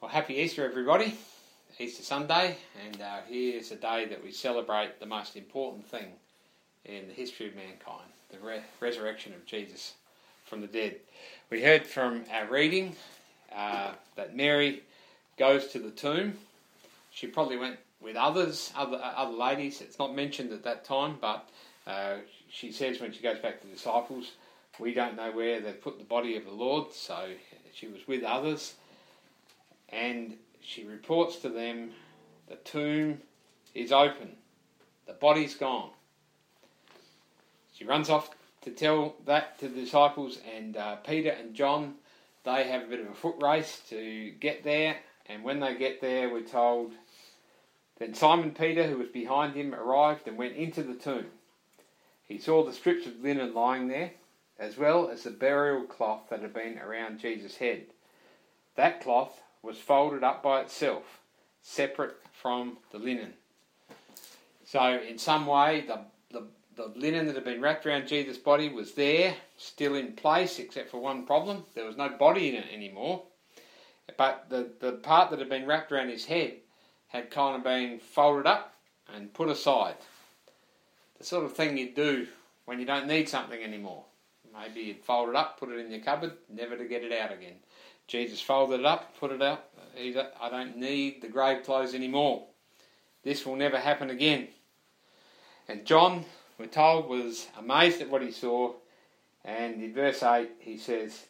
Well, happy Easter, everybody. Easter Sunday, and here's a day that we celebrate the most important thing in the history of mankind, the resurrection of Jesus from the dead. We heard from our reading that Mary goes to the tomb. She probably went with other ladies. It's not mentioned at that time, but she says when she goes back to the disciples, we don't know where they put the body of the Lord, so she was with others. And she reports to them, the tomb is open, the body's gone. She runs off to tell that to the disciples, and Peter and John, they have a bit of a foot race to get there, and when they get there, we're told, then Simon Peter, who was behind him, arrived and went into the tomb. He saw the strips of linen lying there, as well as the burial cloth that had been around Jesus' head. That cloth was folded up by itself, separate from the linen. So in some way, the linen that had been wrapped around Jesus' body was there, still in place, except for one problem. There was no body in it anymore. But the part that had been wrapped around his head had kind of been folded up and put aside. The sort of thing you'd do when you don't need something anymore. Maybe you'd fold it up, put it in your cupboard, never to get it out again. Jesus folded it up, put it out. I don't need the grave clothes anymore. This will never happen again. And John, we're told, was amazed at what he saw. And in verse 8, he says,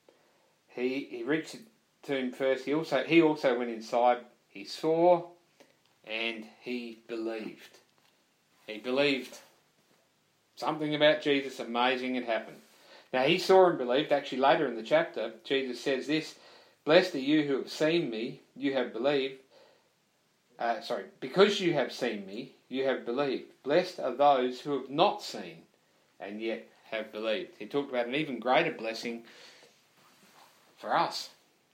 he reached the tomb first. He also went inside. He saw and he believed. He believed something about Jesus amazing had happened. Now he saw and believed. Actually, later in the chapter, Jesus says this: "Blessed are you who have seen me, you have believed." Because you have seen me, you have believed. Blessed are those who have not seen and yet have believed. He talked about an even greater blessing for us.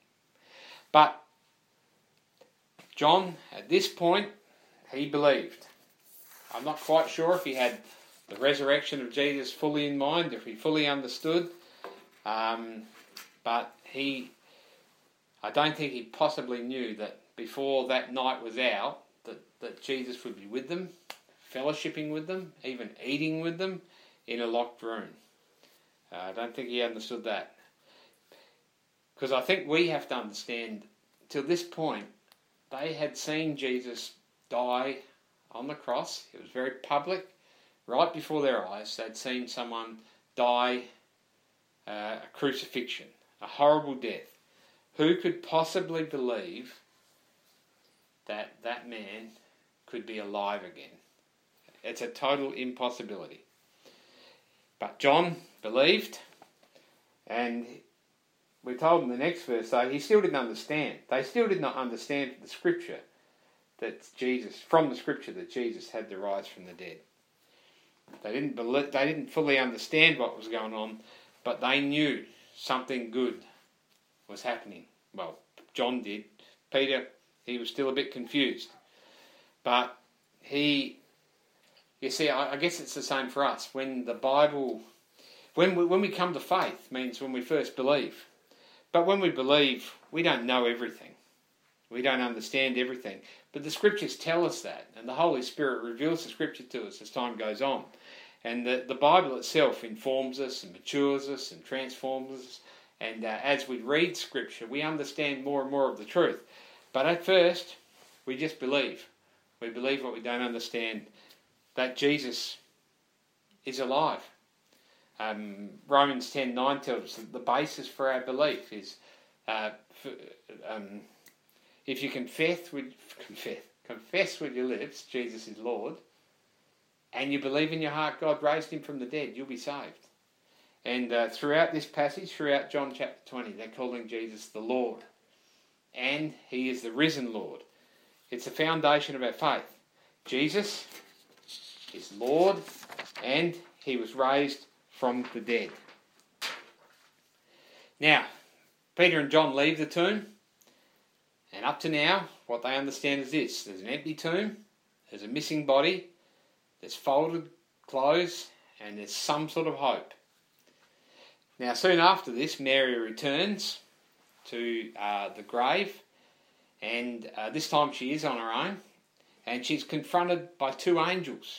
But John, at this point, he believed. I'm not quite sure if he had the resurrection of Jesus fully in mind, if he fully understood. But I don't think he possibly knew that before that night was out, that Jesus would be with them, fellowshipping with them, even eating with them in a locked room. I don't think he understood that. Because I think we have to understand, till this point, they had seen Jesus die on the cross. It was very public. Right before their eyes, they'd seen someone die a crucifixion, a horrible death. Who could possibly believe that that man could be alive again? It's a total impossibility. But John believed, and we're told in the next verse, though, he still didn't understand. They still did not understand the scripture that Jesus had to rise from the dead. They didn't fully understand what was going on, but they knew something good was happening. Well, John did. Peter, he was still a bit confused. But I guess it's the same for us. When the Bible, when we come to faith, means when we first believe. But when we believe, we don't know everything. We don't understand everything. But the Scriptures tell us that, and the Holy Spirit reveals the Scripture to us as time goes on. And the Bible itself informs us and matures us and transforms us. And as we read Scripture, we understand more and more of the truth. But at first, we just believe. We believe what we don't understand, that Jesus is alive. Romans 10:9 tells us that the basis for our belief is if you confess with your lips Jesus is Lord, and you believe in your heart God raised him from the dead, you'll be saved. And throughout this passage, throughout John chapter 20, they're calling Jesus the Lord. And he is the risen Lord. It's the foundation of our faith. Jesus is Lord, and he was raised from the dead. Now, Peter and John leave the tomb. And up to now, what they understand is this: there's an empty tomb, there's a missing body, there's folded clothes, and there's some sort of hope. Now, soon after this, Mary returns to the grave, And this time she is on her own, and she's confronted by two angels.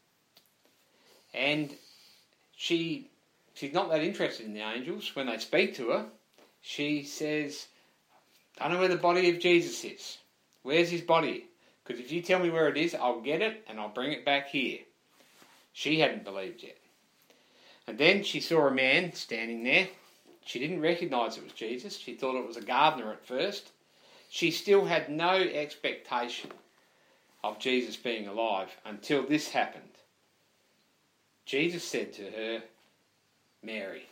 And she's not that interested in the angels. When they speak to her, she says, I don't know where the body of Jesus is. Where's his body? Because if you tell me where it is, I'll get it and I'll bring it back here. She hadn't believed yet. And then she saw a man standing there. She didn't recognise it was Jesus. She thought it was a gardener at first. She still had no expectation of Jesus being alive until this happened. Jesus said to her, Mary.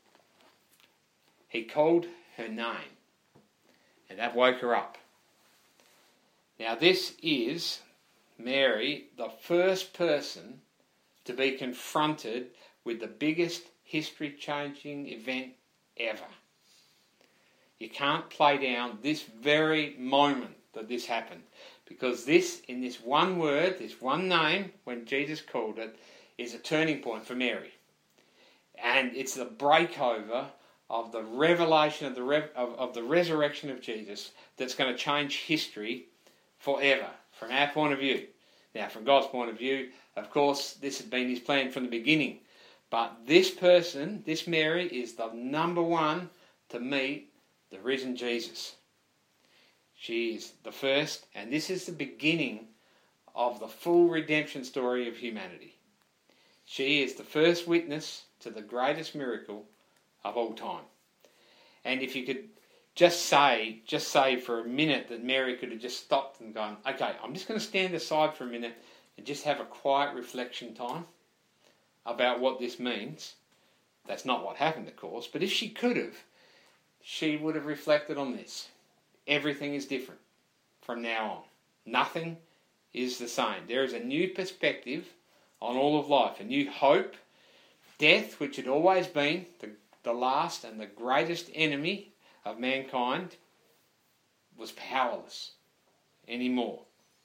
He called her name, and that woke her up. Now this is Mary, the first person to be confronted with the biggest history-changing event ever. You can't play down this very moment that this happened, because this, in this one word, this one name, when Jesus called it, is a turning point for Mary. And it's the breakover of the revelation of the resurrection of Jesus that's going to change history forever, from our point of view. Now, from God's point of view, of course, this had been his plan from the beginning. But this person, this Mary, is the number one to meet the risen Jesus. She is the first, and this is the beginning of the full redemption story of humanity. She is the first witness to the greatest miracle of all time. And if you could just say for a minute that Mary could have just stopped and gone, okay, I'm just going to stand aside for a minute and just have a quiet reflection time about what this means. That's not what happened, of course, but if she could have, she would have reflected on this. Everything is different from now on. Nothing is the same. There is a new perspective on all of life, a new hope. Death, which had always been the last and the greatest enemy of mankind, was powerless anymore.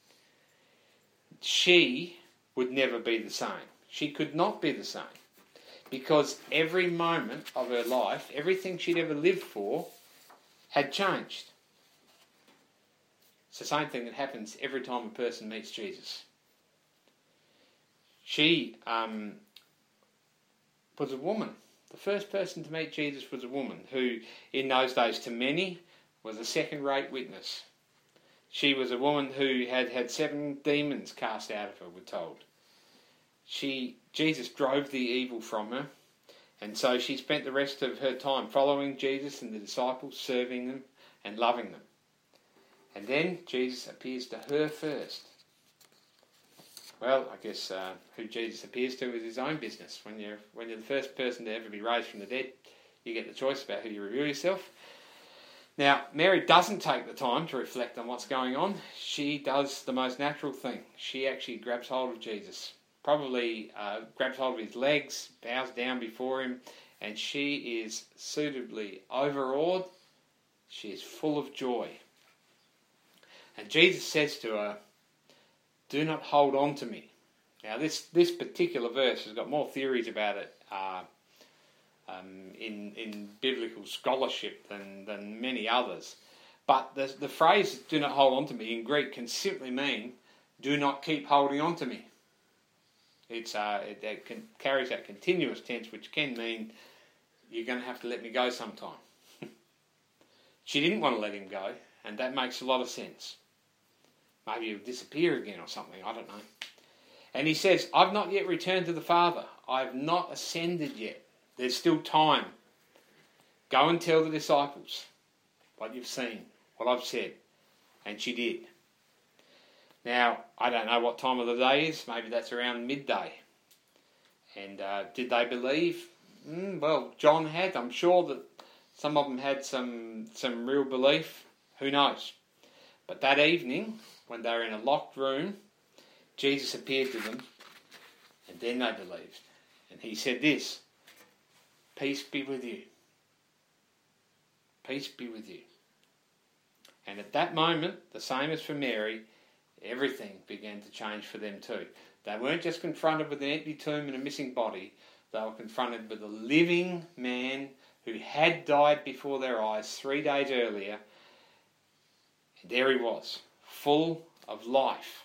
She would never be the same. She could not be the same, because every moment of her life, everything she'd ever lived for, had changed. It's the same thing that happens every time a person meets Jesus. She was a woman. The first person to meet Jesus was a woman who, in those days, to many, was a second-rate witness. She was a woman who had 7 demons cast out of her, we're told. Jesus drove the evil from her, and so she spent the rest of her time following Jesus and the disciples, serving them and loving them. And then Jesus appears to her first. Well, I guess who Jesus appears to is his own business. When you're the first person to ever be raised from the dead, you get the choice about who you reveal yourself. Now, Mary doesn't take the time to reflect on what's going on. She does the most natural thing. She actually grabs hold of Jesus, probably grabs hold of his legs, bows down before him, and she is suitably overawed. She is full of joy. And Jesus says to her, do not hold on to me. Now, this particular verse has got more theories about it in biblical scholarship than many others. But the phrase, do not hold on to me, in Greek can simply mean, do not keep holding on to me. It carries that continuous tense, which can mean, you're going to have to let me go sometime. She didn't want to let him go, and that makes a lot of sense. Maybe he'll disappear again or something, I don't know. And he says, I've not yet returned to the Father. I've not ascended yet. There's still time. Go and tell the disciples what you've seen, what I've said. And she did. Now, I don't know what time of the day is. Maybe that's around midday. And did they believe? Well, John had. I'm sure that some of them had some real belief. Who knows? But that evening, when they were in a locked room, Jesus appeared to them, and then they believed. And he said this, peace be with you. Peace be with you. And at that moment, the same as for Mary, everything began to change for them too. They weren't just confronted with an empty tomb and a missing body. They were confronted with a living man who had died before their eyes 3 days earlier. And there he was, full of life.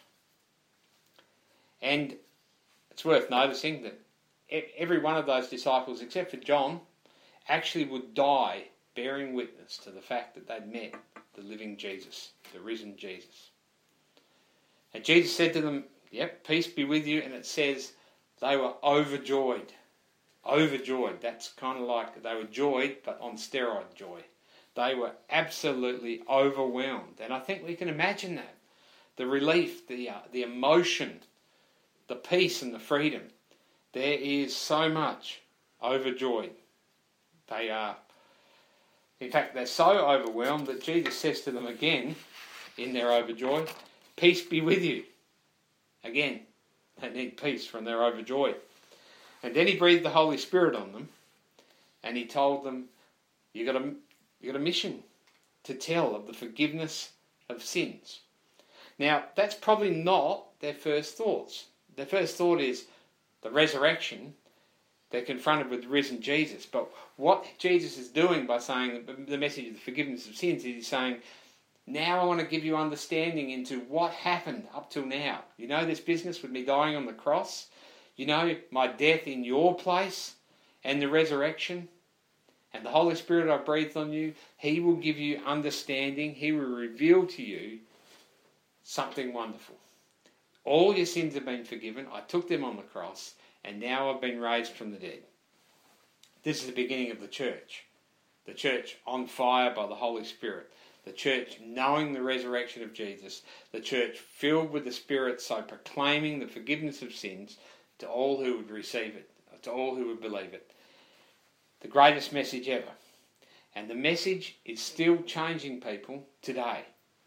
And it's worth noticing that every one of those disciples, except for John, actually would die bearing witness to the fact that they'd met the living Jesus, the risen Jesus. And Jesus said to them, "Yep, peace be with you." And it says they were overjoyed. Overjoyed. That's kind of like they were joyed, but on steroid joy. They were absolutely overwhelmed. And I think we can imagine that. The relief, the emotion, the peace and the freedom. There is so much overjoyed. They are, in fact, they're so overwhelmed that Jesus says to them again, in their overjoy, "Peace be with you." Again, they need peace from their overjoy. And then he breathed the Holy Spirit on them, and he told them, you got a mission to tell of the forgiveness of sins. Now, that's probably not their first thoughts. Their first thought is the resurrection. They're confronted with the risen Jesus. But what Jesus is doing by saying the message of the forgiveness of sins is he's saying, now I want to give you understanding into what happened up till now. You know this business with me dying on the cross? You know my death in your place and the resurrection? And the Holy Spirit I breathed on you, he will give you understanding. He will reveal to you something wonderful. All your sins have been forgiven. I took them on the cross, and now I've been raised from the dead. This is the beginning of the church. The church on fire by the Holy Spirit. The church knowing the resurrection of Jesus. The church filled with the Spirit, so proclaiming the forgiveness of sins to all who would receive it, to all who would believe it. The greatest message ever. And the message is still changing people today.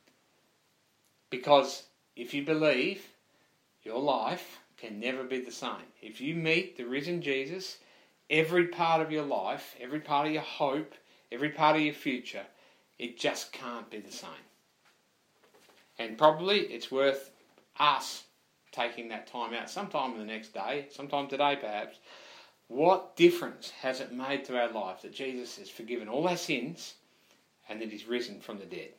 Because if you believe, your life can never be the same. If you meet the risen Jesus, every part of your life, every part of your hope, every part of your future, it just can't be the same. And probably it's worth us taking that time out, sometime in the next day, sometime today perhaps. What difference has it made to our lives that Jesus has forgiven all our sins and that he's risen from the dead?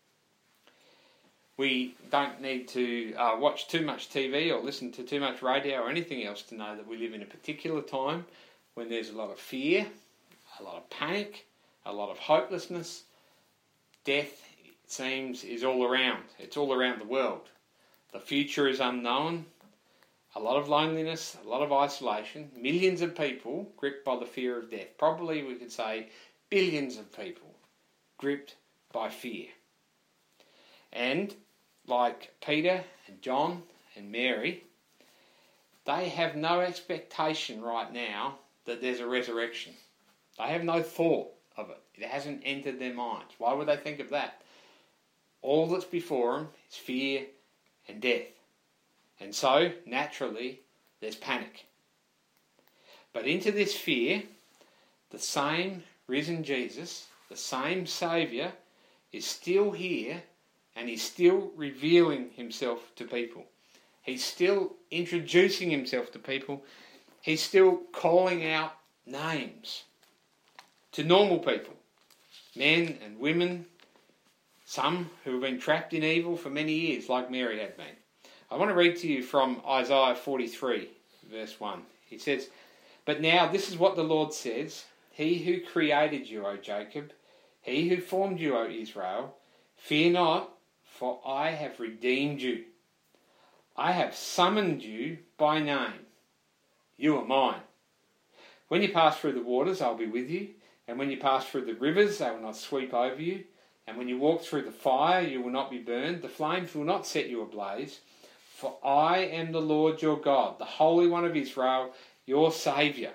We don't need to watch too much TV or listen to too much radio or anything else to know that we live in a particular time when there's a lot of fear, a lot of panic, a lot of hopelessness. Death, it seems, is all around. It's all around the world. The future is unknown. A lot of loneliness, a lot of isolation. Millions of people gripped by the fear of death. Probably we could say billions of people gripped by fear. And like Peter and John and Mary, they have no expectation right now that there's a resurrection. They have no thought of it. It hasn't entered their minds. Why would they think of that? All that's before them is fear and death. And so, naturally, there's panic. But into this fear, the same risen Jesus, the same Saviour, is still here and he's still revealing himself to people. He's still introducing himself to people. He's still calling out names to normal people, men and women, some who have been trapped in evil for many years, like Mary had been. I want to read to you from Isaiah 43, verse 1. He says, "But now this is what the Lord says, He who created you, O Jacob, He who formed you, O Israel, fear not, for I have redeemed you. I have summoned you by name. You are mine. When you pass through the waters, I'll be with you. And when you pass through the rivers, they will not sweep over you. And when you walk through the fire, you will not be burned. The flames will not set you ablaze. For I am the Lord your God, the Holy One of Israel, your Saviour.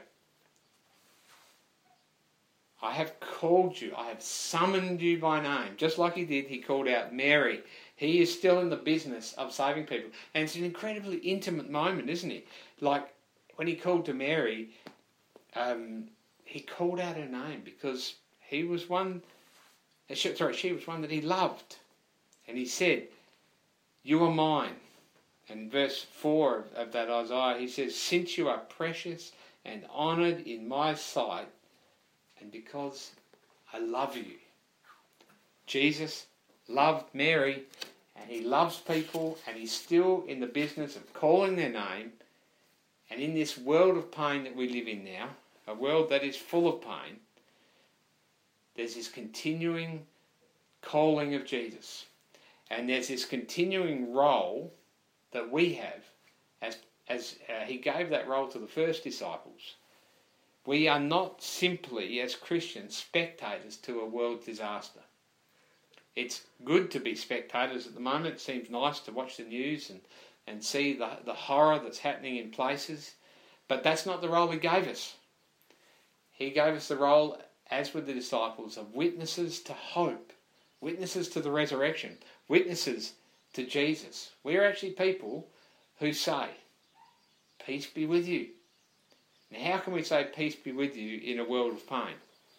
I have called you, I have summoned you by name." Just like he did, he called out Mary. He is still in the business of saving people. And it's an incredibly intimate moment, isn't it? Like when he called to Mary, he called out her name because she was one that he loved. And he said, "You are mine." And verse 4 of that Isaiah, he says, "Since you are precious and honoured in my sight, and because I love you." Jesus loved Mary, and he loves people, and he's still in the business of calling their name. And in this world of pain that we live in now, a world that is full of pain, there's this continuing calling of Jesus. And there's this continuing role that we have as he gave that role to the first disciples. We are not simply, as Christians, spectators to a world disaster. It's good to be spectators at the moment. It seems nice to watch the news and see the horror that's happening in places. But that's not the role he gave us. He gave us the role, as with the disciples, of witnesses to hope, witnesses to the resurrection, witnesses to Jesus. We're actually people who say, peace be with you. Now, how can we say peace be with you in a world of pain?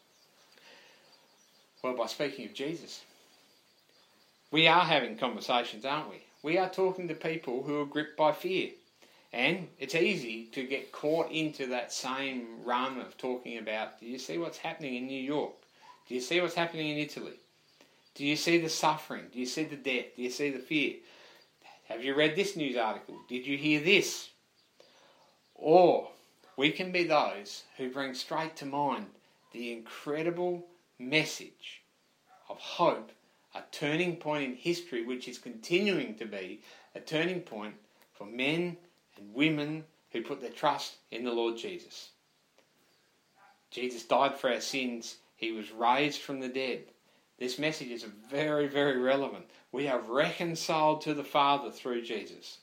Well, by speaking of Jesus. We are having conversations, aren't we? We are talking to people who are gripped by fear. And it's easy to get caught into that same run of talking about, do you see what's happening in New York? Do you see what's happening in Italy? Do you see the suffering? Do you see the death? Do you see the fear? Have you read this news article? Did you hear this? Or we can be those who bring straight to mind the incredible message of hope, a turning point in history which is continuing to be a turning point for men and women who put their trust in the Lord Jesus. Jesus died for our sins. He was raised from the dead. This message is very, very relevant. We are reconciled to the Father through Jesus.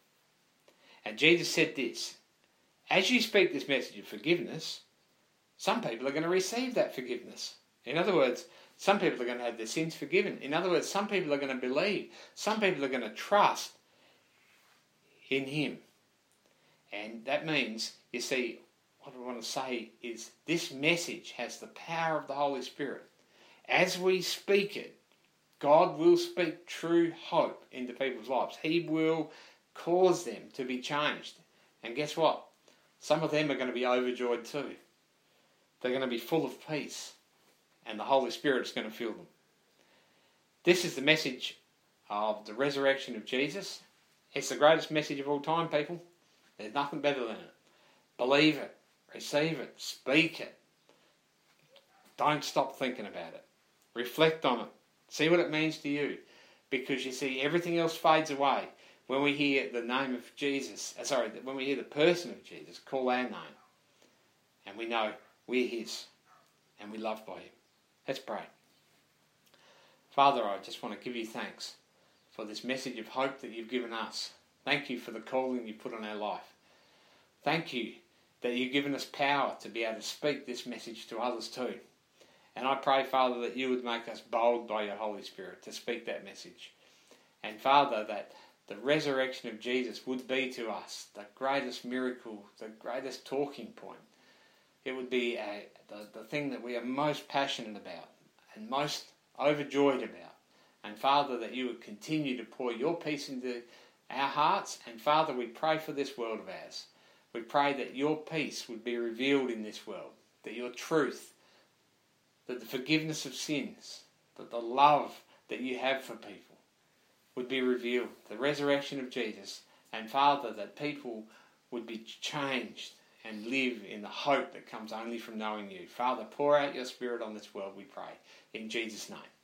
And Jesus said this, as you speak this message of forgiveness, some people are going to receive that forgiveness. In other words, some people are going to have their sins forgiven. In other words, some people are going to believe. Some people are going to trust in Him. And that means, you see, what I want to say is this message has the power of the Holy Spirit. As we speak it, God will speak true hope into people's lives. He will cause them to be changed. And guess what? Some of them are going to be overjoyed too. They're going to be full of peace. And the Holy Spirit is going to fill them. This is the message of the resurrection of Jesus. It's the greatest message of all time, people. There's nothing better than it. Believe it. Receive it. Speak it. Don't stop thinking about it. Reflect on it. See what it means to you. Because you see, everything else fades away when we hear the name of Jesus. When we hear the person of Jesus call our name. And we know we're His. And we love by Him. Let's pray. Father, I just want to give you thanks for this message of hope that you've given us. Thank you for the calling you put on our life. Thank you that you've given us power to be able to speak this message to others too. And I pray, Father, that you would make us bold by your Holy Spirit to speak that message. And Father, that the resurrection of Jesus would be to us the greatest miracle, the greatest talking point. It would be the thing that we are most passionate about and most overjoyed about. And Father, that you would continue to pour your peace into our hearts. And Father, we pray for this world of ours. We pray that your peace would be revealed in this world, that your truth, that the forgiveness of sins, that the love that you have for people would be revealed, the resurrection of Jesus, and Father, that people would be changed and live in the hope that comes only from knowing you. Father, pour out your Spirit on this world, we pray, in Jesus' name.